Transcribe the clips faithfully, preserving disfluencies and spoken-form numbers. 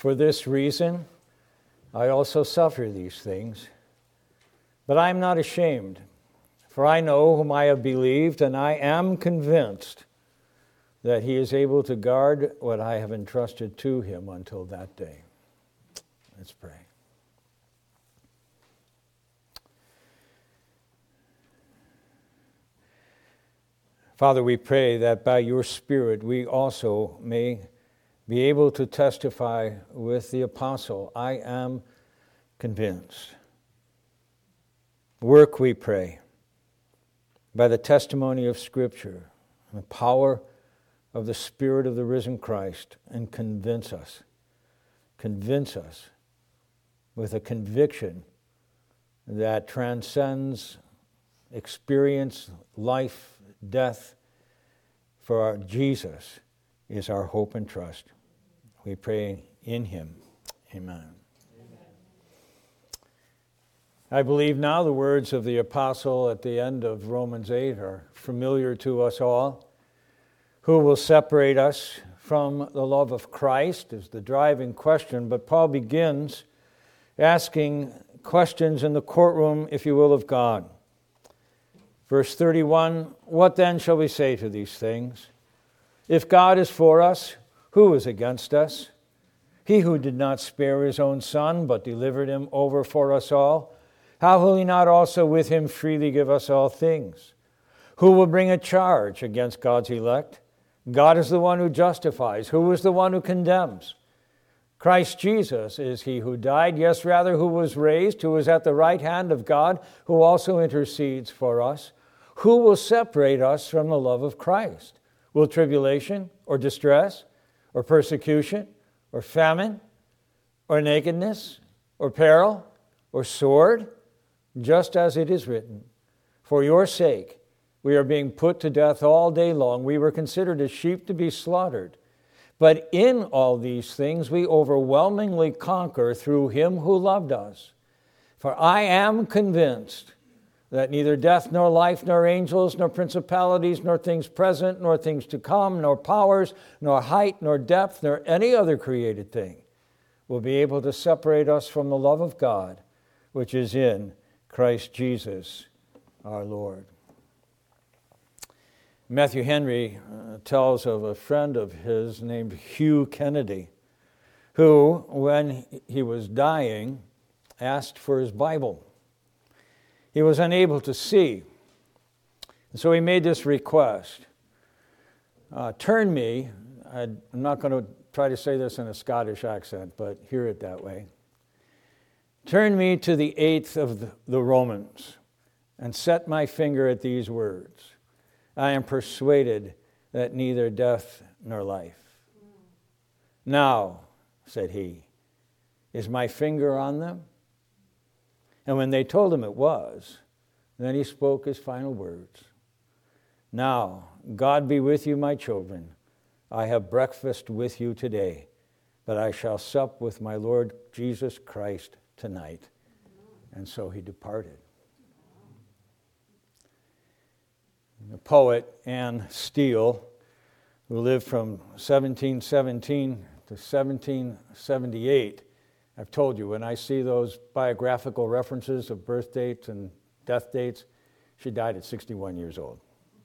For this reason, I also suffer these things. But I am not ashamed, for I know whom I have believed, and I am convinced that he is able to guard what I have entrusted to him until that day. Let's pray. Father, we pray that by your Spirit we also may be able to testify with the apostle, I am convinced. Work, we pray, by the testimony of Scripture, the power of the Spirit of the risen Christ, and convince us, convince us with a conviction that transcends experience, life, death, for our Jesus is our hope and trust. We pray in him. Amen. Amen. I believe now the words of the apostle at the end of Romans eight are familiar to us all. Who will separate us from the love of Christ is the driving question, but Paul begins asking questions in the courtroom, if you will, of God. Verse thirty-one, what then shall we say to these things? If God is for us, who is against us? He who did not spare his own son, but delivered him over for us all, how will he not also with him freely give us all things? Who will bring a charge against God's elect? God is the one who justifies. Who is the one who condemns? Christ Jesus is he who died, yes, rather, who was raised, who is at the right hand of God, who also intercedes for us. Who will separate us from the love of Christ? Will tribulation or distress or persecution or famine or nakedness or peril or sword? Just as it is written, for your sake we are being put to death all day long. We were considered as sheep to be slaughtered. But in all these things we overwhelmingly conquer through him who loved us. For I am convinced that neither death nor life nor angels nor principalities nor things present nor things to come nor powers nor height nor depth nor any other created thing will be able to separate us from the love of God which is in Christ Jesus our Lord. Matthew Henry uh, tells of a friend of his named Hugh Kennedy, who, when he was dying, asked for his Bible. He was unable to see, and so he made this request. Uh, turn me, I'm not going to try to say this in a Scottish accent, but hear it that way. Turn me to the eighth of the, the Romans, and set my finger at these words. I am persuaded that neither death nor life. Now, said he, is my finger on them? And when they told him it was, then he spoke his final words. Now, God be with you, my children. I have breakfast with you today, but I shall sup with my Lord Jesus Christ tonight. And so he departed. The poet Anne Steele, who lived from seventeen seventeen to seventeen seventy-eight, I've told you, when I see those biographical references of birth dates and death dates, she died at sixty-one years old.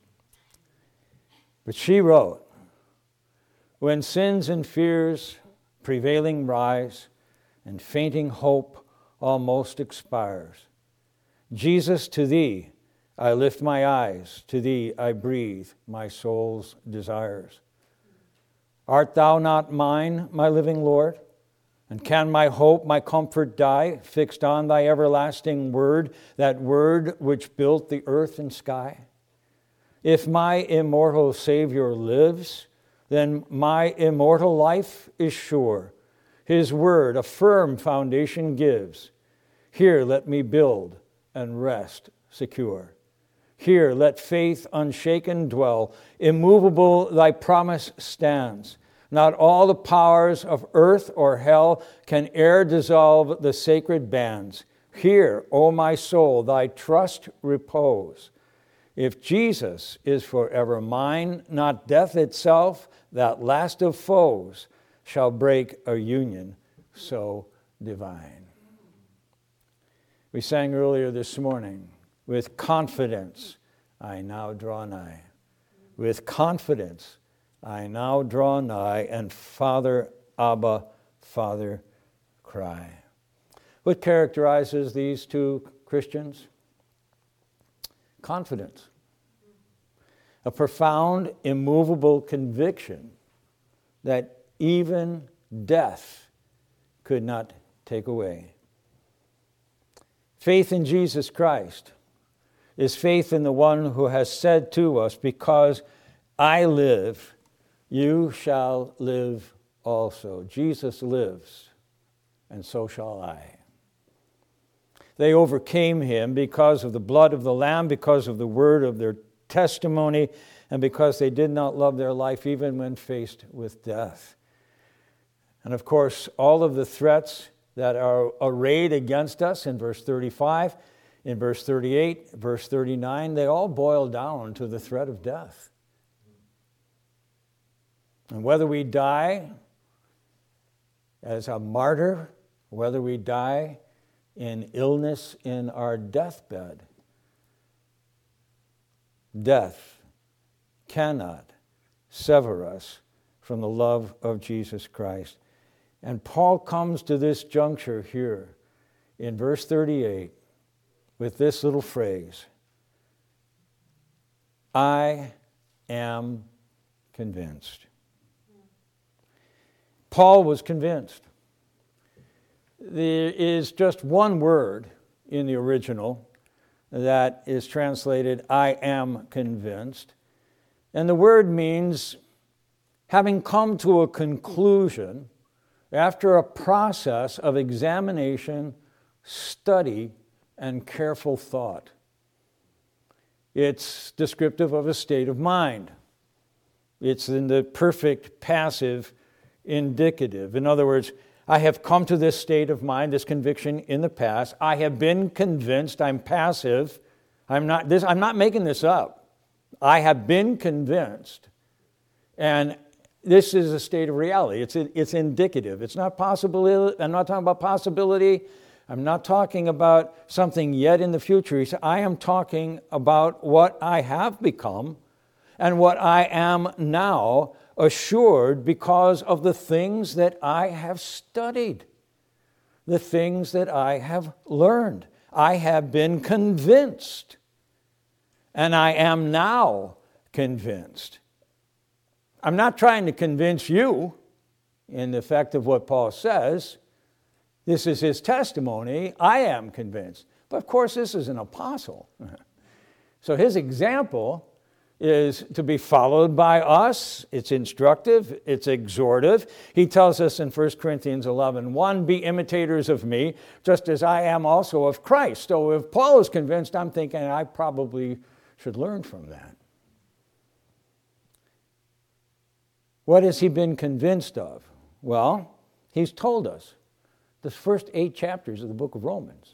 But she wrote, when sins and fears prevailing rise, and fainting hope almost expires, Jesus, to thee I lift my eyes, to thee I breathe my soul's desires. Art thou not mine, my living Lord? And can my hope, my comfort die, fixed on thy everlasting word, that word which built the earth and sky? If my immortal Savior lives, then my immortal life is sure. His word a firm foundation gives. Here let me build and rest secure. Here let faith unshaken dwell. Immovable thy promise stands. Not all the powers of earth or hell can e'er dissolve the sacred bands. Here, O my soul, thy trust repose. If Jesus is forever mine, not death itself, that last of foes, shall break a union so divine. We sang earlier this morning, with confidence I now draw nigh. With confidence I now draw nigh, and Father, Abba, Father, cry. What characterizes these two Christians? Confidence. A profound, immovable conviction that even death could not take away. Faith in Jesus Christ is faith in the one who has said to us, because I live, you shall live also. Jesus lives, and so shall I. They overcame him because of the blood of the Lamb, because of the word of their testimony, and because they did not love their life even when faced with death. And of course, all of the threats that are arrayed against us in verse thirty-five, in verse thirty-eight, verse thirty-nine, they all boil down to the threat of death. And whether we die as a martyr, whether we die in illness in our deathbed, death cannot sever us from the love of Jesus Christ. And Paul comes to this juncture here in verse thirty-eight with this little phrase, I am convinced. Paul was convinced. There is just one word in the original that is translated, I am convinced. And the word means having come to a conclusion after a process of examination, study, and careful thought. It's descriptive of a state of mind. It's in the perfect passive indicative. In other words, I have come to this state of mind, this conviction in the past. I have been convinced. I'm passive. I'm not this. I'm not making this up. I have been convinced, and this is a state of reality. It's it's indicative. It's not possible. I'm not talking about possibility. I'm not talking about something yet in the future. He said, I am talking about what I have become and what I am now, assured because of the things that I have studied, the things that I have learned. I have been convinced, and I am now convinced. I'm not trying to convince you in the effect of what Paul says. This is his testimony. I am convinced. But of course, this is an apostle. So his example is to be followed by us. It's instructive. It's exhortive. He tells us in First Corinthians eleven one, be imitators of me, just as I am also of Christ. So if Paul is convinced, I'm thinking I probably should learn from that. What has he been convinced of? Well, he's told us the first eight chapters of the book of Romans.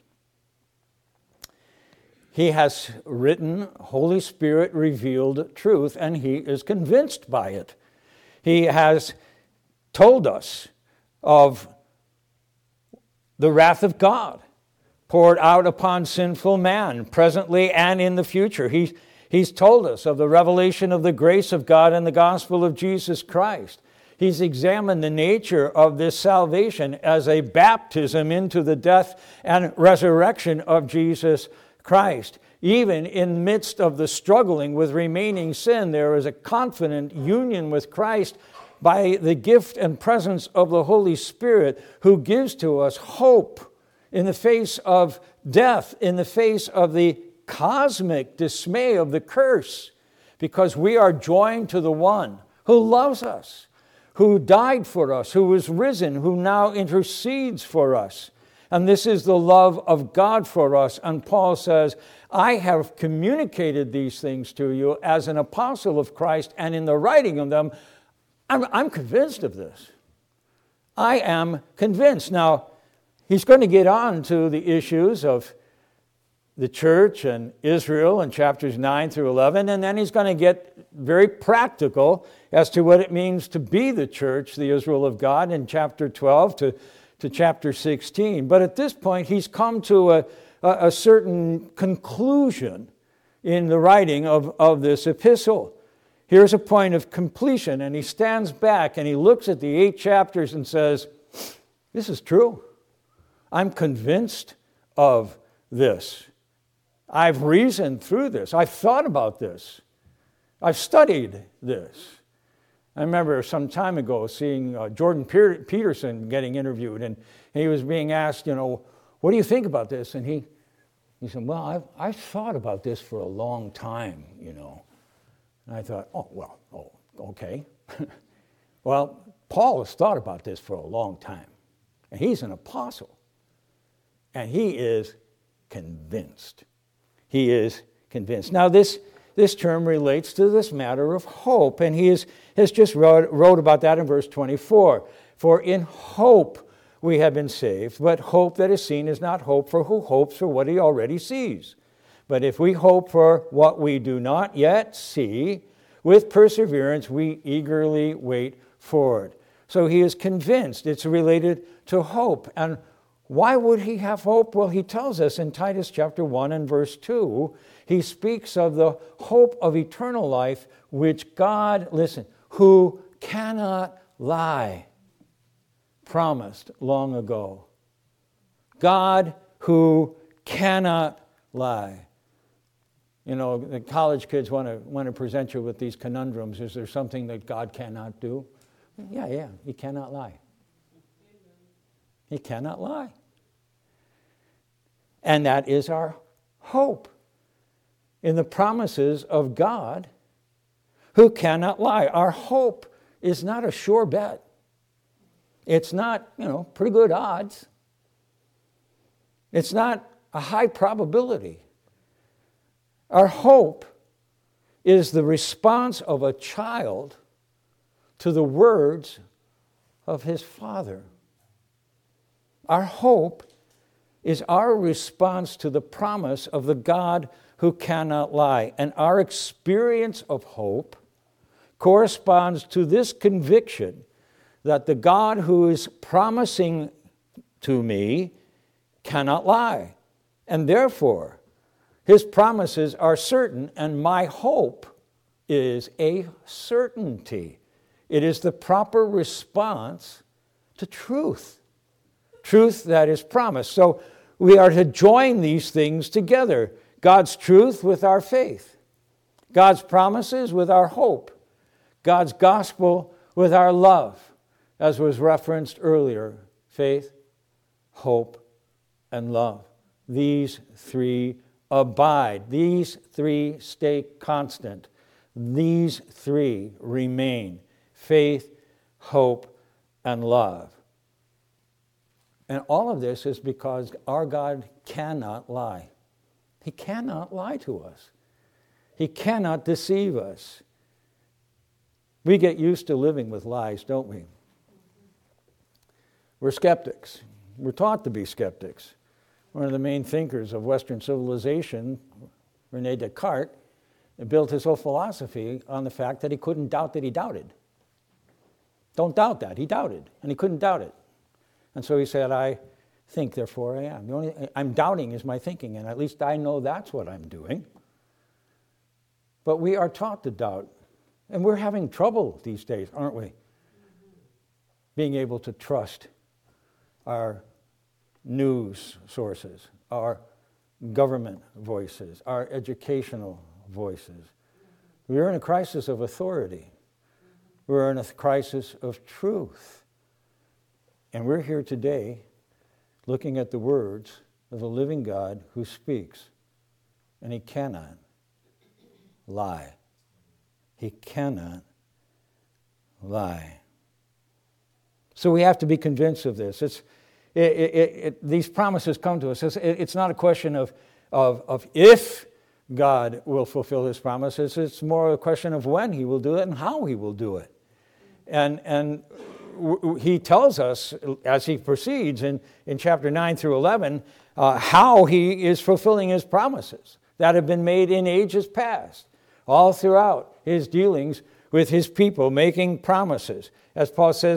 He has written Holy Spirit revealed truth, and he is convinced by it. He has told us of the wrath of God poured out upon sinful man, presently and in the future. He, he's told us of the revelation of the grace of God in the gospel of Jesus Christ. He's examined the nature of this salvation as a baptism into the death and resurrection of Jesus Christ. Even in the midst of the struggling with remaining sin, there is a confident union with Christ by the gift and presence of the Holy Spirit, who gives to us hope in the face of death, in the face of the cosmic dismay of the curse, because we are joined to the one who loves us, who died for us, who was risen, who now intercedes for us. And this is the love of God for us. And Paul says, I have communicated these things to you as an apostle of Christ, and in the writing of them, I'm, I'm convinced of this. I am convinced. Now, he's going to get on to the issues of the church and Israel in chapters nine through eleven, and then he's going to get very practical as to what it means to be the church, the Israel of God, in chapter twelve, to to chapter sixteen. But at this point, he's come to a, a, a certain conclusion in the writing of, of this epistle. Here's a point of completion, and he stands back and he looks at the eight chapters and says, this is true. I'm convinced of this. I've reasoned through this. I've thought about this. I've studied this. I remember some time ago seeing uh, Jordan Peterson getting interviewed, and he was being asked, you know, what do you think about this? And he, he said, well, I've, I've thought about this for a long time, you know. And I thought, oh, well, oh, okay. Well, Paul has thought about this for a long time, and he's an apostle, and he is convinced. He is convinced. Now, this this term relates to this matter of hope, and he is, has just wrote, wrote about that in verse twenty-four. For in hope we have been saved, but hope that is seen is not hope, for who hopes for what he already sees? But if we hope for what we do not yet see, with perseverance we eagerly wait for it. So he is convinced it's related to hope. And why would he have hope? Well, he tells us in Titus chapter one and verse two, he speaks of the hope of eternal life, which God, listen, who cannot lie, promised long ago. God who cannot lie. You know, the college kids want to want to present you with these conundrums. Is there something that God cannot do? Yeah, yeah, he cannot lie. He cannot lie. And that is our hope in the promises of God who cannot lie. Our hope is not a sure bet. It's not, you know, pretty good odds. It's not a high probability. Our hope is the response of a child to the words of his father. Our hope is our response to the promise of the God who cannot lie. And our experience of hope corresponds to this conviction that the God who is promising to me cannot lie. And therefore, his promises are certain, and my hope is a certainty. It is the proper response to truth. Truth that is promised. So we are to join these things together. God's truth with our faith. God's promises with our hope. God's gospel with our love. As was referenced earlier, faith, hope, and love. These three abide. These three stay constant. These three remain. Faith, hope, and love. And all of this is because our God cannot lie. He cannot lie to us. He cannot deceive us. We get used to living with lies, don't we? We're skeptics. We're taught to be skeptics. One of the main thinkers of Western civilization, René Descartes, built his whole philosophy on the fact that he couldn't doubt that he doubted. Don't doubt that. He doubted, and he couldn't doubt it. And so he said, I think, therefore I am. The only I'm doubting is my thinking, and at least I know that's what I'm doing. But we are taught to doubt, and we're having trouble these days, aren't we? Being able to trust our news sources, our government voices, our educational voices. We're in a crisis of authority. We're in a crisis of truth. And we're here today looking at the words of the living God who speaks. And he cannot lie. He cannot lie. So we have to be convinced of this. It's It, it, it, these promises come to us. It's, it, it's not a question of, of, of if God will fulfill his promises. It's more a question of when he will do it and how he will do it. And, and w- he tells us, as he proceeds in, in chapter nine through eleven, uh, how he is fulfilling his promises that have been made in ages past, all throughout his dealings with his people, making promises. As Paul says in,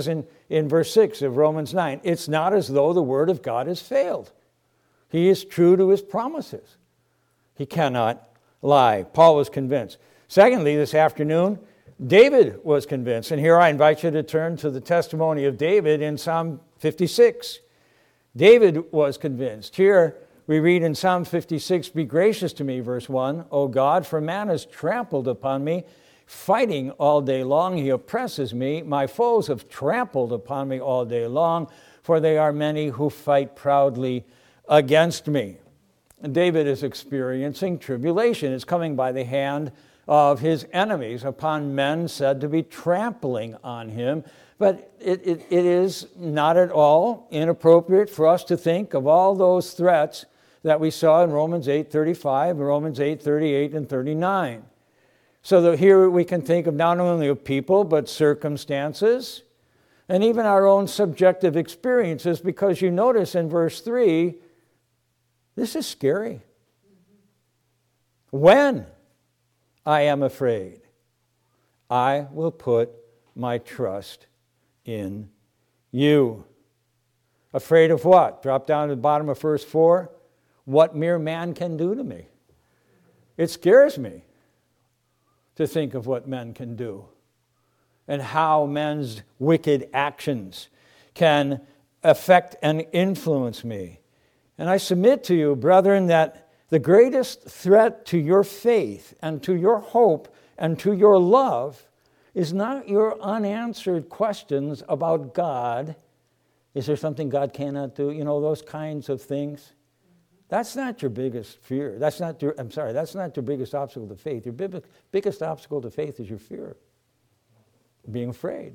in verse six of Romans nine. It's not as though the word of God has failed. He is true to his promises. He cannot lie. Paul was convinced. Secondly, this afternoon, David was convinced. And here I invite you to turn to the testimony of David in Psalm fifty-six. David was convinced. Here we read in Psalm fifty-six, "Be gracious to me," verse one, "O God, for man has trampled upon me, fighting all day long. He oppresses me. My foes have trampled upon me all day long, for they are many who fight proudly against me." And David is experiencing tribulation. It's coming by the hand of his enemies upon men said to be trampling on him. But it, it, it is not at all inappropriate for us to think of all those threats that we saw in Romans eight thirty-five, Romans eight thirty-eight and thirty-nine. So that here we can think of not only of people, but circumstances, and even our own subjective experiences, because you notice in verse three, this is scary. When I am afraid, I will put my trust in you. Afraid of what? Drop down to the bottom of verse four. What mere man can do to me. It scares me to think of what men can do and how men's wicked actions can affect and influence me. And I submit to you, brethren, that the greatest threat to your faith and to your hope and to your love is not your unanswered questions about God. Is there something God cannot do? You know, those kinds of things. That's not your biggest fear. That's not your, I'm sorry, that's not your biggest obstacle to faith. Your big, biggest obstacle to faith is your fear. Being afraid.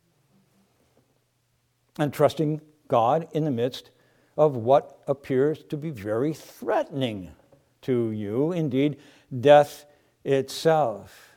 And trusting God in the midst of what appears to be very threatening to you, indeed, death itself.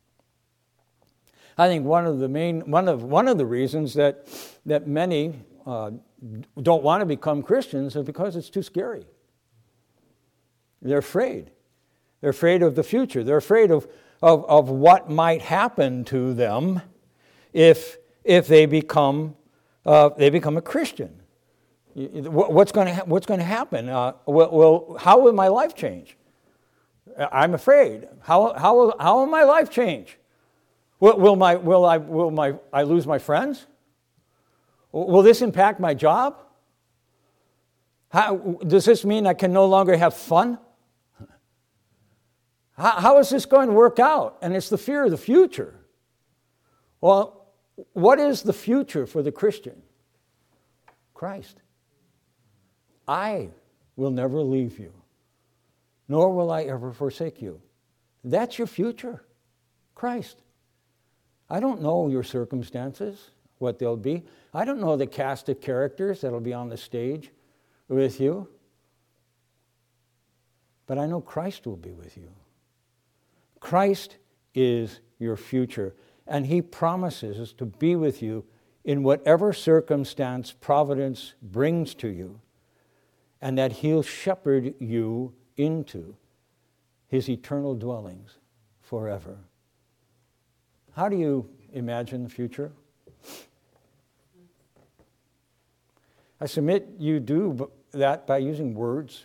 I think one of the main, one of one of the reasons that that many uh, don't want to become Christians is because it's too scary. They're afraid. They're afraid of the future. They're afraid of of, of what might happen to them if if they become uh, they become a Christian. What's going to ha- what's going to happen? Uh, well, well, how will my life change? I'm afraid. How how will how will my life change? Will, will my will I will my I lose my friends? Will this impact my job? How, does this mean I can no longer have fun? How, how is this going to work out? And it's the fear of the future. Well, what is the future for the Christian? Christ. I will never leave you, nor will I ever forsake you. That's your future, Christ. I don't know your circumstances, what they'll be. I don't know the cast of characters that'll be on the stage with you. But I know Christ will be with you. Christ is your future, and he promises to be with you in whatever circumstance providence brings to you, and that he'll shepherd you into his eternal dwellings forever. How do you imagine the future? I submit you do that by using words.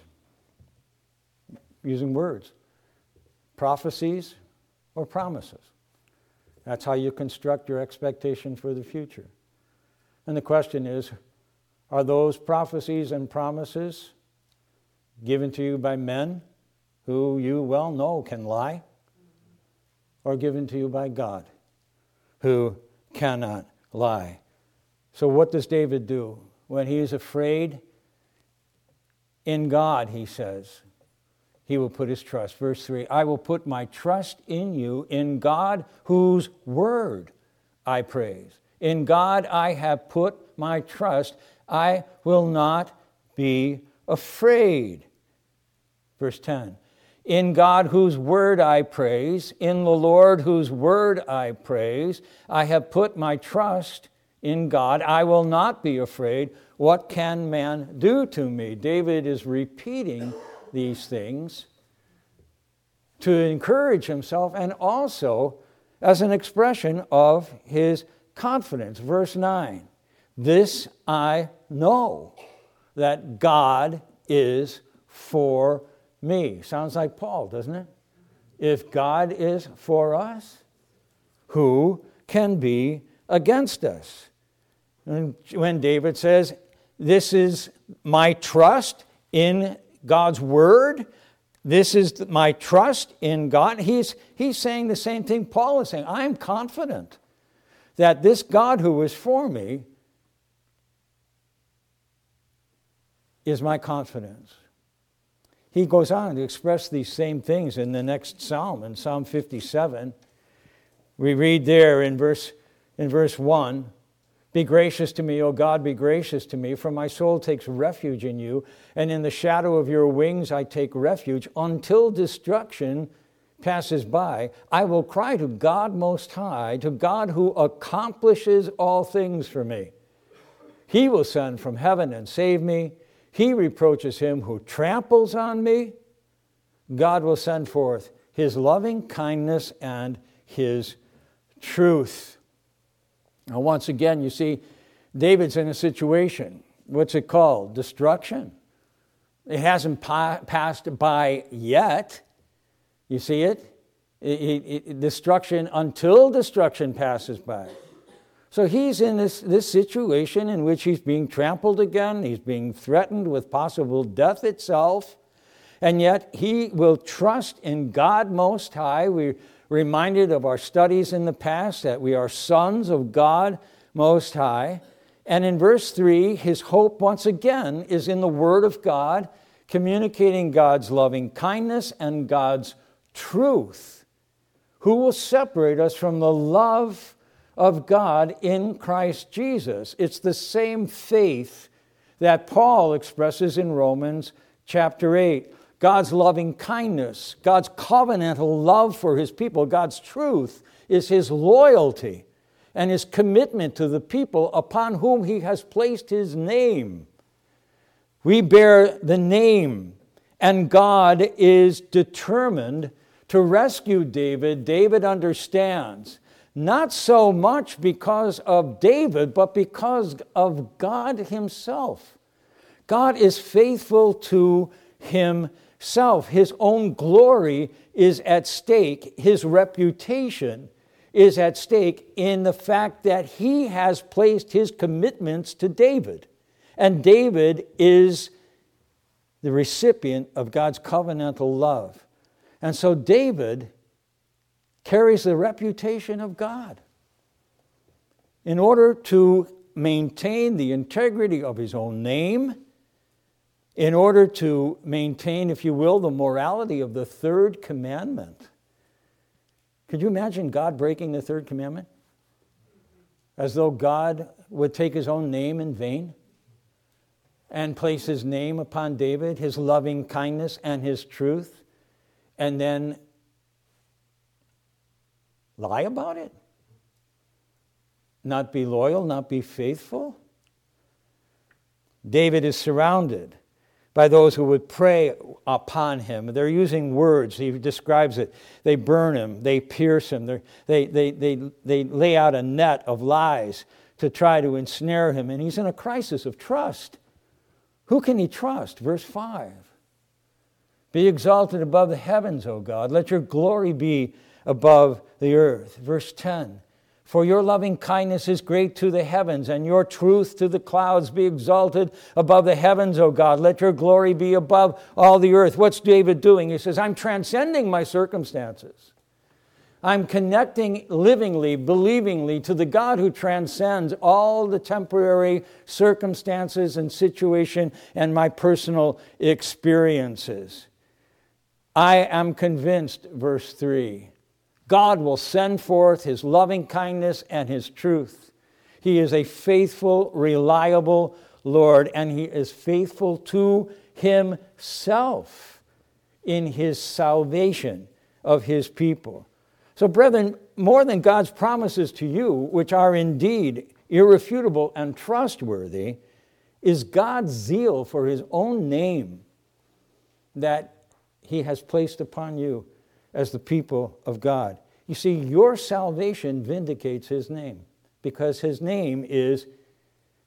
Using words. Prophecies or promises. That's how you construct your expectation for the future. And the question is, are those prophecies and promises given to you by men who you well know can lie, or given to you by God who cannot lie? So what does David do? When he is afraid, in God, he says, he will put his trust. Verse three, I will put my trust in you, in God whose word I praise. In God I have put my trust. I will not be afraid. Verse ten, in God whose word I praise, in the Lord whose word I praise, I have put my trust in God. I will not be afraid. What can man do to me? David is repeating these things to encourage himself and also as an expression of his confidence. Verse nine, This I know, that God is for me. Sounds like Paul, doesn't it? If God is for us, who can be against us? And when David says, this is my trust in God's word, this is my trust in God, he's, he's saying the same thing Paul is saying. I'm confident that this God who is for me is my confidence. He goes on to express these same things in the next psalm, in Psalm fifty-seven. We read there in verse, in verse one, be gracious to me, O God, be gracious to me, for my soul takes refuge in you, and in the shadow of your wings I take refuge. Until destruction passes by, I will cry to God Most High, to God who accomplishes all things for me. He will send from heaven and save me. He reproaches him who tramples on me. God will send forth his loving kindness and his truth. Now, once again, you see, David's in a situation. What's it called? Destruction. It hasn't pa- passed by yet. You see it? It, it, it? Destruction until destruction passes by. So he's in this, this situation in which he's being trampled again. He's being threatened with possible death itself. And yet he will trust in God Most High. We're reminded of our studies in the past that we are sons of God Most High. And in verse three, his hope once again is in the Word of God, communicating God's loving kindness and God's truth. Who will separate us from the love of God in Christ Jesus? It's the same faith that Paul expresses in Romans chapter eight. God's loving kindness, God's covenantal love for his people, God's truth is his loyalty and his commitment to the people upon whom he has placed his name. We bear the name, and God is determined to rescue David. David understands, not so much because of David, but because of God himself. God is faithful to himself. His own glory is at stake. His reputation is at stake in the fact that he has placed his commitments to David. And David is the recipient of God's covenantal love. And so David carries the reputation of God. In order to maintain the integrity of his own name, in order to maintain, if you will, the morality of the third commandment. Could you imagine God breaking the third commandment? As though God would take his own name in vain and place his name upon David, his loving kindness and his truth, and then lie about it? Not be loyal, not be faithful? David is surrounded by those who would prey upon him. They're using words. He describes it. They burn him. They pierce him. They, they, they, they lay out a net of lies to try to ensnare him. And he's in a crisis of trust. Who can he trust? Verse five. Be exalted above the heavens, O God. Let your glory be above the earth. Verse ten. For your loving kindness is great to the heavens, and your truth to the clouds. Be exalted above the heavens, O God. Let your glory be above all the earth. What's David doing? He says, I'm transcending my circumstances. I'm connecting livingly, believingly to the God who transcends all the temporary circumstances and situation and my personal experiences. I am convinced, verse three, God will send forth his loving kindness and his truth. He is a faithful, reliable Lord, and he is faithful to himself in his salvation of his people. So, brethren, more than God's promises to you, which are indeed irrefutable and trustworthy, is God's zeal for his own name that he has placed upon you as the people of God. You see, your salvation vindicates his name because his name is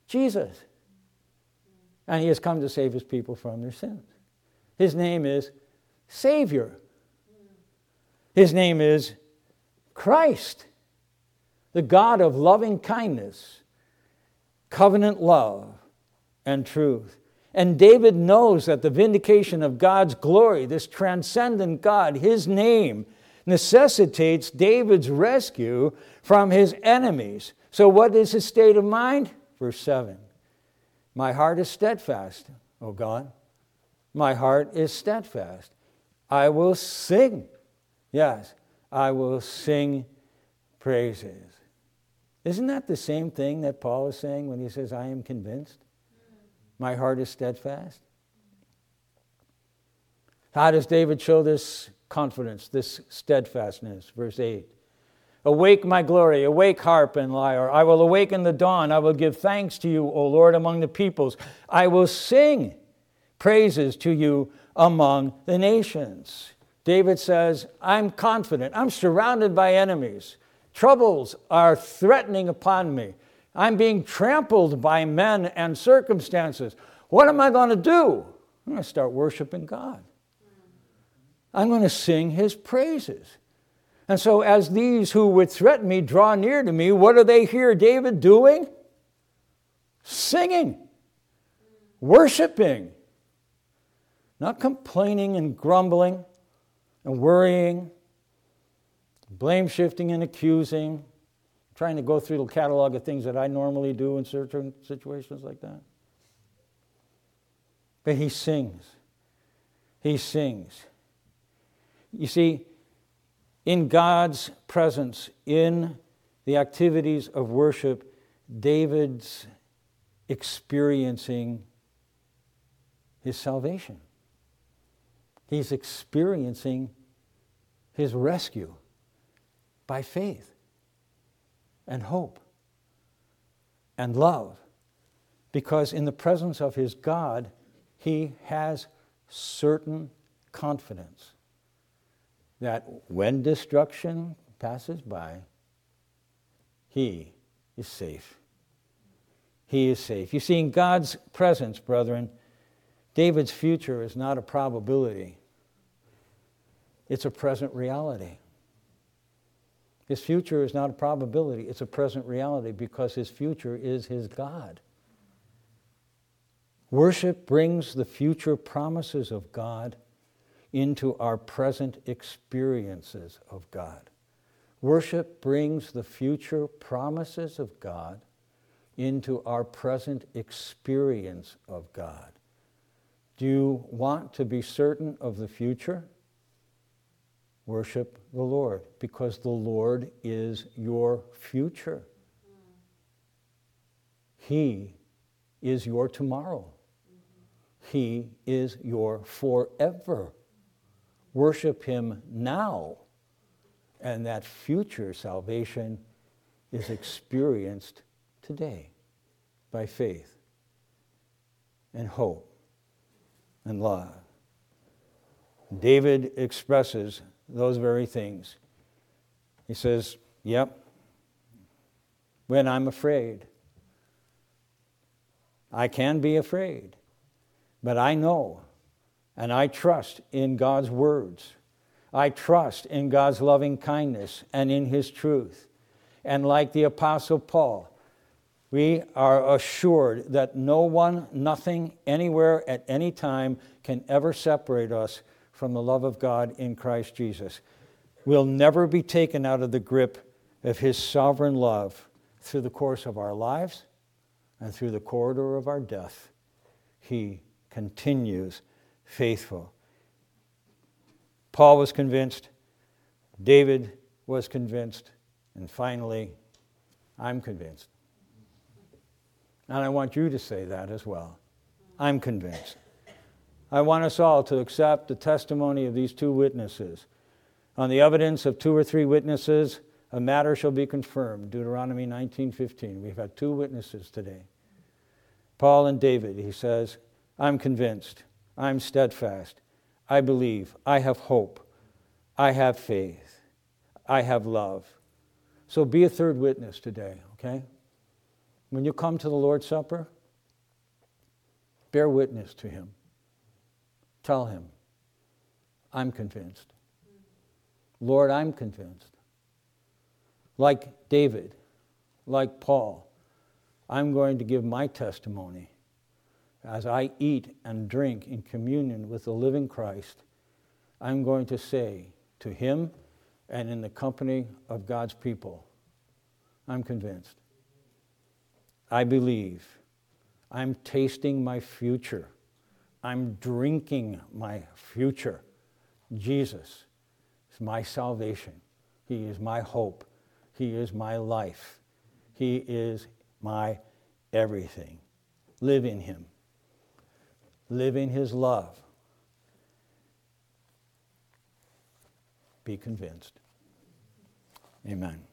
Jesus. And he has come to save his people from their sins. His name is Savior. His name is Christ, the God of loving kindness, covenant love, and truth. And David knows that the vindication of God's glory, this transcendent God, his name, necessitates David's rescue from his enemies. So what is his state of mind? Verse seven. My heart is steadfast, O God. My heart is steadfast. I will sing. Yes, I will sing praises. Isn't that the same thing that Paul is saying when he says, I am convinced? My heart is steadfast. How does David show this confidence, this steadfastness? Verse eight. Awake, my glory, awake, harp and lyre. I will awaken the dawn. I will give thanks to you, O Lord, among the peoples. I will sing praises to you among the nations. David says, I'm confident. I'm surrounded by enemies. Troubles are threatening upon me. I'm being trampled by men and circumstances. What am I going to do? I'm going to start worshiping God. I'm going to sing his praises. And so as these who would threaten me draw near to me, what do they hear David doing? Singing, worshiping, not complaining and grumbling and worrying, blame shifting and accusing, trying to go through the catalog of things that I normally do in certain situations like that. But he sings. He sings. You see, in God's presence, in the activities of worship, David's experiencing his salvation. He's experiencing his rescue by faith and hope and love, because in the presence of his God, he has certain confidence that when destruction passes by, he is safe. He is safe. You see, in God's presence, brethren, David's future is not a probability. It's a present reality. His future is not a probability. It's a present reality because his future is his God. Worship brings the future promises of God into our present experiences of God. Worship brings the future promises of God into our present experience of God. Do you want to be certain of the future? Worship the Lord, because the Lord is your future. He is your tomorrow. He is your forever. Worship him now, and that future salvation is experienced today by faith and hope and love. David expresses those very things. He says, yep, when I'm afraid, I can be afraid, but I know and I trust in God's words. I trust in God's loving kindness and in his truth. And like the Apostle Paul, we are assured that no one, nothing, anywhere, at any time can ever separate us from the love of God in Christ Jesus. We'll never be taken out of the grip of his sovereign love through the course of our lives and through the corridor of our death. He continues faithful. Paul was convinced. David was convinced. And finally, I'm convinced. And I want you to say that as well. I'm convinced. I want us all to accept the testimony of these two witnesses. On the evidence of two or three witnesses, a matter shall be confirmed. Deuteronomy nineteen fifteen. We've had two witnesses today. Paul and David, he says, I'm convinced. I'm steadfast. I believe. I have hope. I have faith. I have love. So be a third witness today, okay? When you come to the Lord's Supper, bear witness to him. Tell him, I'm convinced. Lord, I'm convinced. Like David, like Paul, I'm going to give my testimony as I eat and drink in communion with the living Christ. I'm going to say to him and in the company of God's people, I'm convinced. I believe. I'm tasting my future. I'm drinking my future. Jesus is my salvation. He is my hope. He is my life. He is my everything. Live in him. Live in his love. Be convinced. Amen.